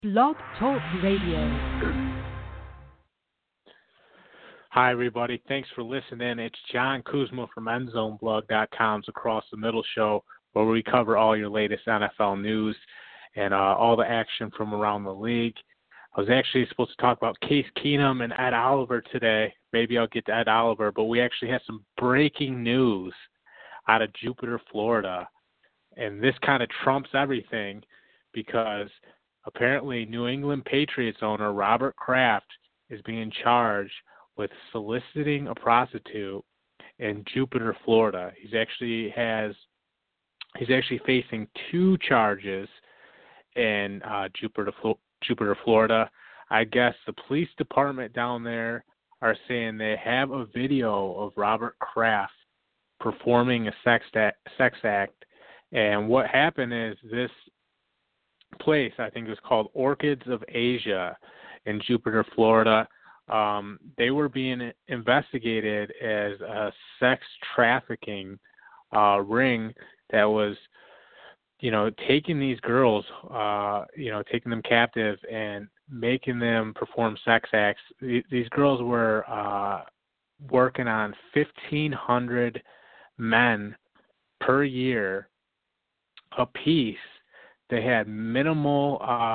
Blog Talk Radio. Hi, everybody. Thanks for listening. It's John Kuzma from EndZoneBlog.com's Across the Middle show, where we cover all your latest NFL news and all the action from around the league. I was actually supposed to talk about Case Keenum and Ed Oliver today. Maybe I'll get to Ed Oliver, but we actually had some breaking news out of Jupiter, Florida. And this kind of trumps everything because apparently New England Patriots owner Robert Kraft is being charged with soliciting a prostitute in Jupiter, Florida. He's actually facing two charges in Jupiter, Florida. I guess the police department down there are saying they have a video of Robert Kraft performing a sex act. And what happened is this place, I think it was called Orchids of Asia in Jupiter, Florida. They were being investigated as a sex trafficking ring that was, taking these girls, taking them captive and making them perform sex acts. These girls were working on 1,500 men per year a piece. They had minimal,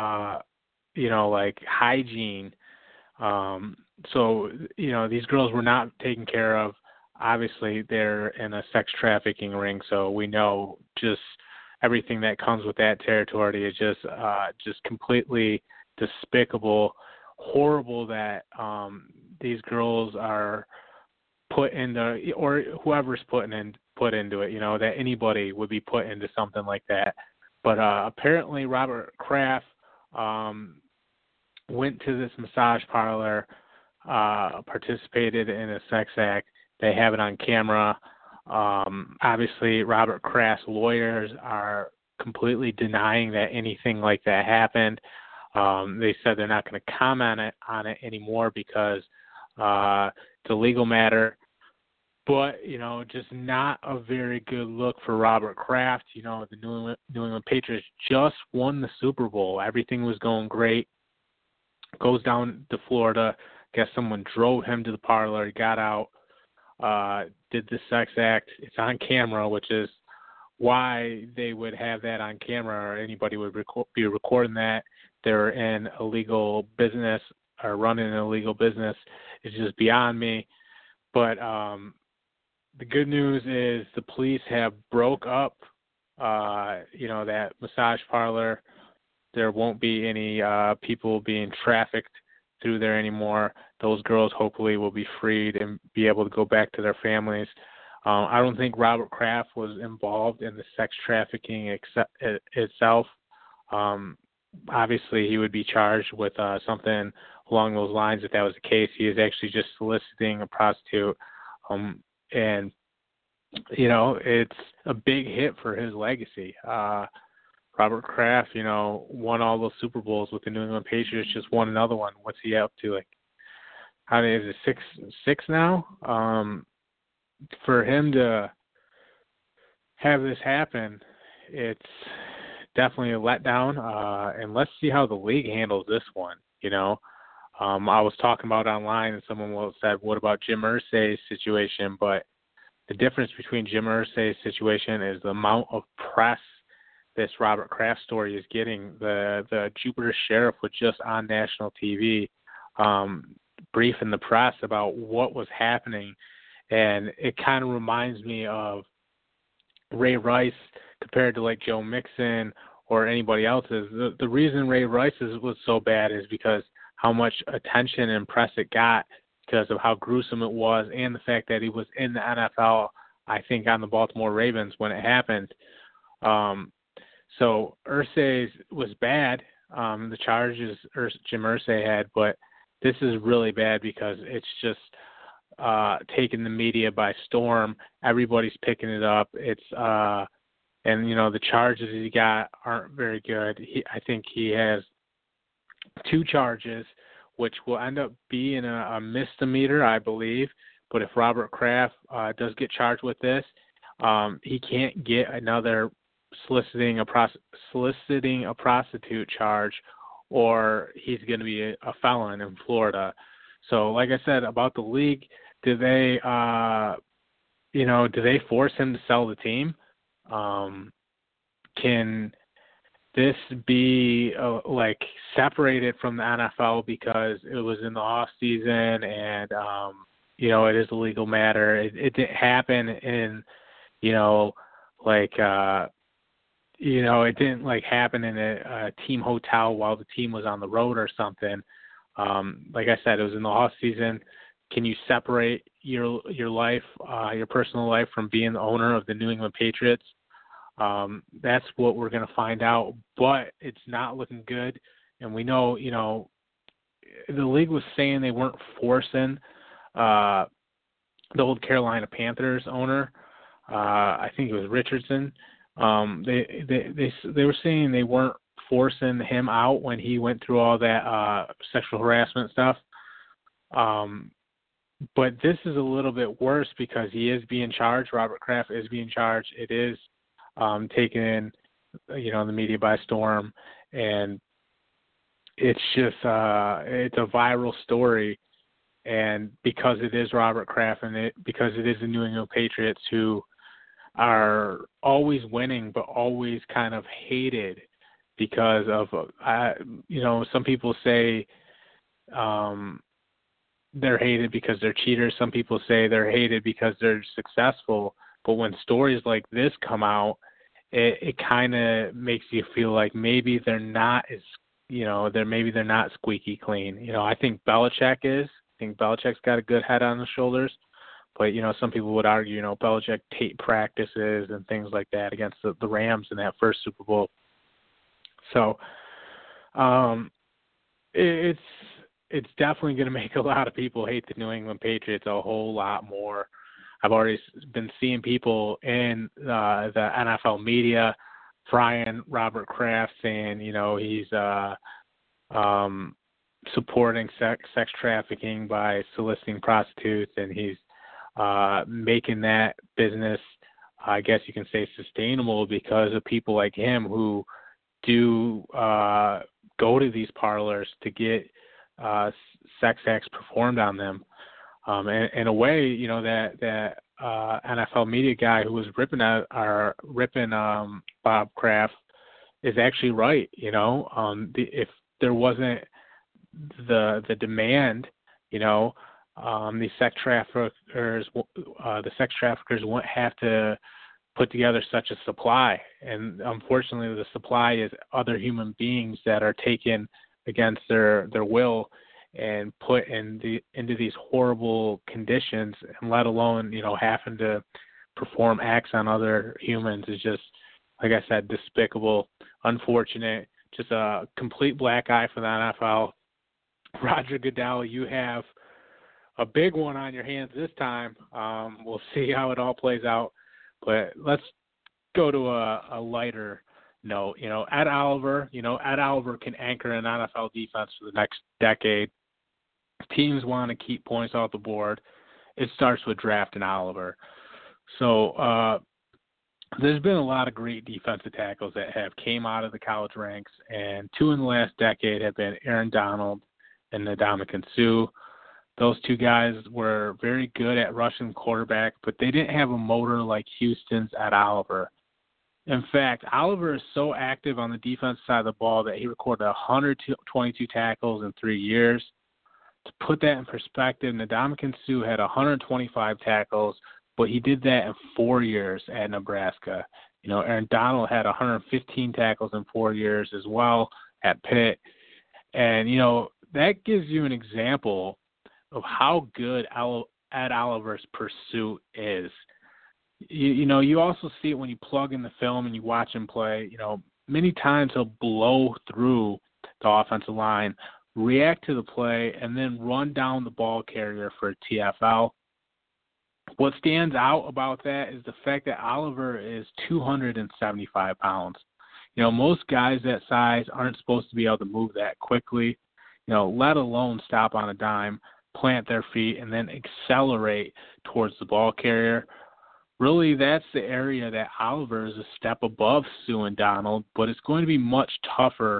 hygiene. So, these girls were not taken care of. Obviously, they're in a sex trafficking ring, so we know just everything that comes with that territory is just completely despicable, horrible that these girls are put into, or whoever's put into it, that anybody would be put into something like that. But apparently Robert Kraft went to this massage parlor, participated in a sex act. They have it on camera. Obviously, Robert Kraft's lawyers are completely denying that anything like that happened. They said they're not going to comment on it anymore because it's a legal matter. But, just not a very good look for Robert Kraft. The New England Patriots just won the Super Bowl. Everything was going great. Goes down to Florida. Guess someone drove him to the parlor. He got out, did the sex act. It's on camera, which is why they would have that on camera or anybody would be recording that. They're in illegal business or running an illegal business. It's just beyond me. But the good news is the police have broke up, that massage parlor. There won't be any people being trafficked through there anymore. Those girls hopefully will be freed and be able to go back to their families. I don't think Robert Kraft was involved in the sex trafficking itself. Obviously, he would be charged with something along those lines if that was the case. He is actually just soliciting a prostitute. And, it's a big hit for his legacy. Robert Kraft, won all those Super Bowls with the New England Patriots, just won another one. What's he up to? How many is it? Six now? For him to have this happen, it's definitely a letdown. And let's see how the league handles this one, I was talking about online and someone said, what about Jim Irsay's situation? But the difference between Jim Irsay's situation is the amount of press this Robert Kraft story is getting. The Jupiter sheriff was just on national TV briefing the press about what was happening. And it kind of reminds me of Ray Rice compared to like Joe Mixon or anybody else's. The reason Ray Rice's was so bad is because how much attention and press it got because of how gruesome it was and the fact that he was in the NFL, I think, on the Baltimore Ravens when it happened. So Irsay's was bad, the charges Jim Irsay had, but this is really bad because it's just taken the media by storm. Everybody's picking it up. It's and the charges he got aren't very good. I think he has two charges, which will end up being a misdemeanor, I believe. But if Robert Kraft does get charged with this, he can't get another soliciting a prostitute charge or he's going to be a felon in Florida. So, like I said about the league, do they force him to sell the team? Can this be separated from the NFL because it was in the off season and it is a legal matter? It didn't happen in it didn't happen in a team hotel while the team was on the road or something. Like I said, it was in the off season. Can you separate your life, your personal life, from being the owner of the New England Patriots? That's what we're going to find out, but it's not looking good. And we know, the league was saying they weren't forcing the old Carolina Panthers owner. I think it was Richardson. They were saying they weren't forcing him out when he went through all that sexual harassment stuff. But this is a little bit worse because he is being charged. Robert Kraft is being charged. It is taken, the media by storm, and it's just it's a viral story. And because it is Robert Kraft and because it is the New England Patriots who are always winning but always kind of hated because of, some people say they're hated because they're cheaters. Some people say they're hated because they're successful. But when stories like this come out, it kind of makes you feel like maybe they're not as, maybe they're not squeaky clean. I think Belichick is. I think Belichick's got a good head on his shoulders. But, some people would argue, Belichick tape practices and things like that against the Rams in that first Super Bowl. So it's definitely going to make a lot of people hate the New England Patriots a whole lot more. I've already been seeing people in the NFL media frying Robert Kraft, saying, he's supporting sex trafficking by soliciting prostitutes, and he's making that business, I guess you can say, sustainable because of people like him who do go to these parlors to get sex acts performed on them. And in a way, that NFL media guy who was ripping Bob Kraft is actually right. If there wasn't the demand, these sex traffickers wouldn't have to put together such a supply. And unfortunately, the supply is other human beings that are taken against their will and put into these horrible conditions, and let alone, having to perform acts on other humans is just, like I said, despicable, unfortunate, just a complete black eye for the NFL. Roger Goodell, you have a big one on your hands this time. We'll see how it all plays out. But let's go to a lighter note. Ed Oliver can anchor an NFL defense for the next decade. Teams want to keep points off the board. It starts with drafting Oliver. So there's been a lot of great defensive tackles that have came out of the college ranks, and two in the last decade have been Aaron Donald and Ndamukong Suh. Those two guys were very good at rushing quarterback, but they didn't have a motor like Houston's Ed Oliver. In fact, Oliver is so active on the defensive side of the ball that he recorded 122 tackles in 3 years. To put that in perspective, Ndamukong Suh had 125 tackles, but he did that in 4 years at Nebraska. Aaron Donald had 115 tackles in 4 years as well at Pitt. And, that gives you an example of how good Ed Oliver's pursuit is. You also see it when you plug in the film and you watch him play. Many times he'll blow through the offensive line, react to the play, and then run down the ball carrier for a TFL. What stands out about that is the fact that Oliver is 275 pounds. Most guys that size aren't supposed to be able to move that quickly, let alone stop on a dime, plant their feet, and then accelerate towards the ball carrier. Really, that's the area that Oliver is a step above Suh and Donald, but it's going to be much tougher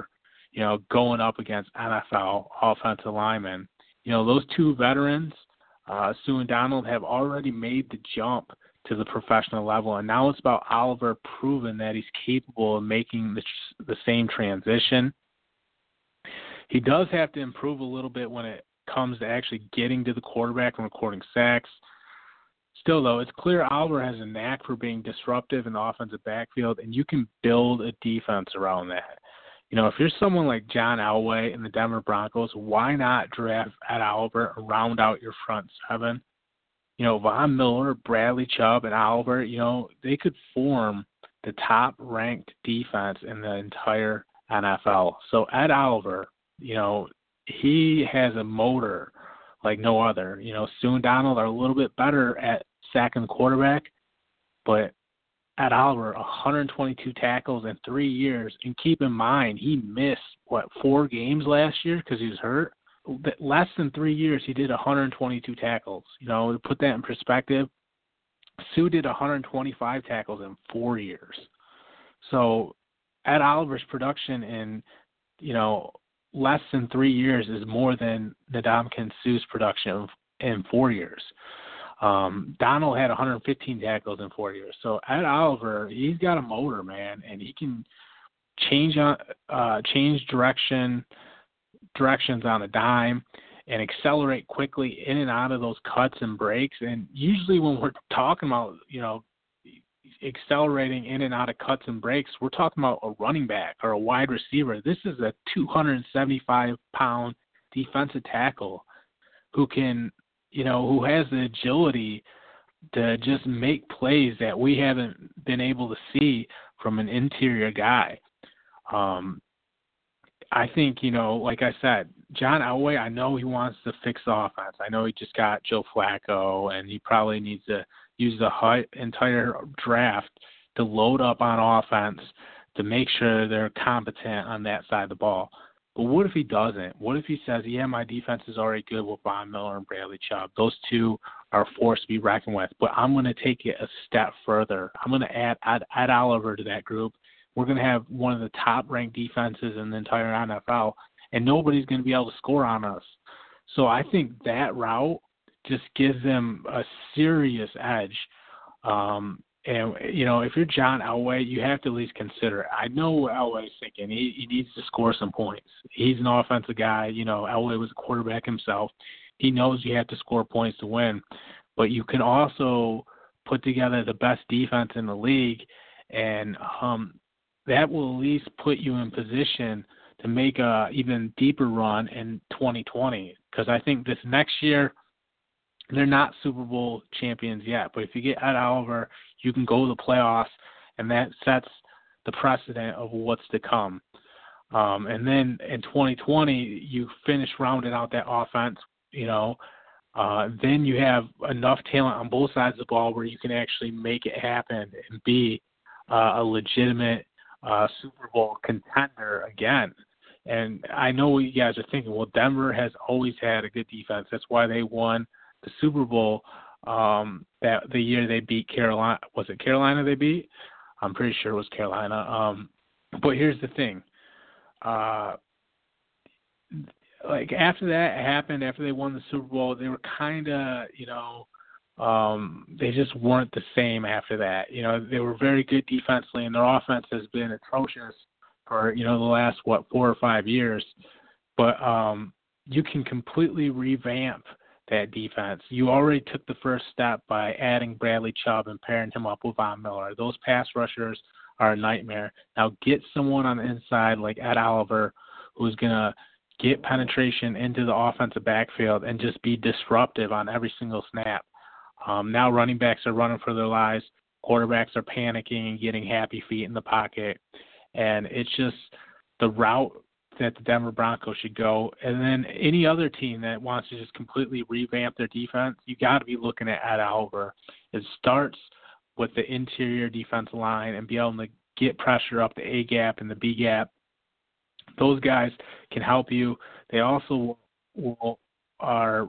going up against NFL offensive linemen. Those two veterans, Sue and Donald, have already made the jump to the professional level, and now it's about Oliver proving that he's capable of making the same transition. He does have to improve a little bit when it comes to actually getting to the quarterback and recording sacks. Still, though, it's clear Oliver has a knack for being disruptive in the offensive backfield, and you can build a defense around that. If you're someone like John Elway in the Denver Broncos, why not draft Ed Oliver and round out your front seven? Von Miller, Bradley Chubb, and Oliver, they could form the top-ranked defense in the entire NFL. So Ed Oliver, he has a motor like no other. Sue and Donald are a little bit better at sacking the quarterback, but Ed Oliver, 122 tackles in 3 years. And keep in mind, he missed, 4 games last year because he was hurt? Less than 3 years, he did 122 tackles. To put that in perspective, Sue did 125 tackles in 4 years. So Ed Oliver's production in, less than 3 years is more than Ndamukong Suh's production in 4 years. Donald had 115 tackles in 4 years. So Ed Oliver, he's got a motor, man, and he can change directions on a dime and accelerate quickly in and out of those cuts and breaks. And usually when we're talking about, accelerating in and out of cuts and breaks, we're talking about a running back or a wide receiver. This is a 275-pound defensive tackle who can, who has the agility to just make plays that we haven't been able to see from an interior guy. I think, like I said, John Elway, I know he wants to fix the offense. I know he just got Joe Flacco, and he probably needs to use the entire draft to load up on offense to make sure they're competent on that side of the ball. But what if he doesn't? What if he says, yeah, my defense is already good with Von Miller and Bradley Chubb. Those two are a force to be reckoned with. But I'm going to take it a step further. I'm going to add Oliver to that group. We're going to have one of the top-ranked defenses in the entire NFL, and nobody's going to be able to score on us. So I think that route just gives them a serious edge. And, if you're John Elway, you have to at least consider it. I know what Elway's thinking. He needs to score some points. He's an offensive guy. Elway was a quarterback himself. He knows you have to score points to win. But you can also put together the best defense in the league, and that will at least put you in position to make a even deeper run in 2020. Because I think this next year, they're not Super Bowl champions yet. But if you get Ed Oliver, you can go to the playoffs, and that sets the precedent of what's to come. And then in 2020, you finish rounding out that offense, then you have enough talent on both sides of the ball where you can actually make it happen and be a legitimate Super Bowl contender again. And I know what you guys are thinking. Well, Denver has always had a good defense. That's why they won the Super Bowl that the year they beat Carolina. Was it Carolina they beat? I'm pretty sure it was Carolina. But here's the thing. Like after that happened, after they won the Super Bowl, they were kind of, they just weren't the same after that. They were very good defensively, and their offense has been atrocious for, the last, 4 or 5 years. But you can completely revamp that defense. You already took the first step by adding Bradley Chubb and pairing him up with Von Miller. Those pass rushers are a nightmare. Now get someone on the inside like Ed Oliver who's going to get penetration into the offensive backfield and just be disruptive on every single snap. Now running backs are running for their lives. Quarterbacks are panicking and getting happy feet in the pocket. And it's just the route that the Denver Broncos should go. And then any other team that wants to just completely revamp their defense, you got to be looking at Ed Oliver. It starts with the interior defensive line and be able to get pressure up the A gap and the B gap. Those guys can help you. They also Ed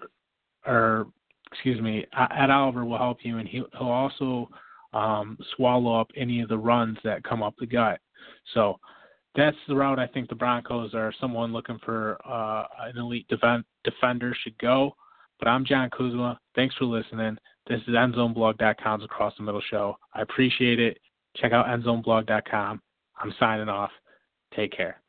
Oliver will help you, and he'll also swallow up any of the runs that come up the gut. So that's the route I think the Broncos or someone looking for an elite defender should go. But I'm John Kuzma. Thanks for listening. This is EndZoneBlog.com's Across the Middle show. I appreciate it. Check out EndZoneBlog.com. I'm signing off. Take care.